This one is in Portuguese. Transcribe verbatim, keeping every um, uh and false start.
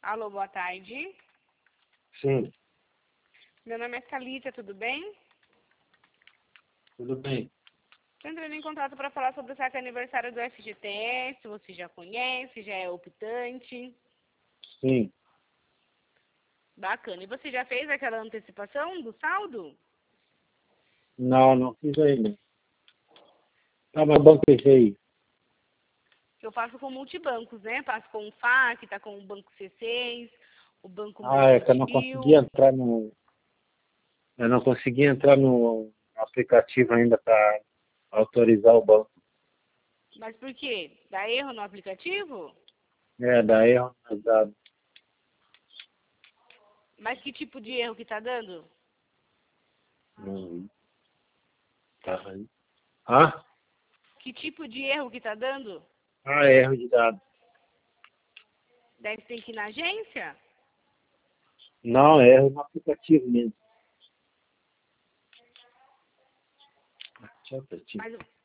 Alô, boa tarde. Sim, Meu nome é Thalita, tudo bem? tudo bem. Estou entrando em contato para falar sobre o saque aniversário do F G T S, você já conhece, já é optante. Sim, Bacana. E você já fez aquela antecipação do saldo? não, não fiz ainda. Tá, mas banco esse aí. Eu faço com multibancos, né? Passo com o F A C, tá com o Banco C seis, o Banco Ah, é que eu não consegui Mercantil. entrar no. Eu não consegui entrar no aplicativo ainda para autorizar o banco. Mas por quê? Dá erro no aplicativo? É, daí é um dado. Mas que tipo de erro que tá dando? Não, tá aí. Ah? Que tipo de erro que tá dando? Ah, é erro de dado. Deve ter que ir na agência? Não, é erro no aplicativo mesmo. Deixa eu ver, Mas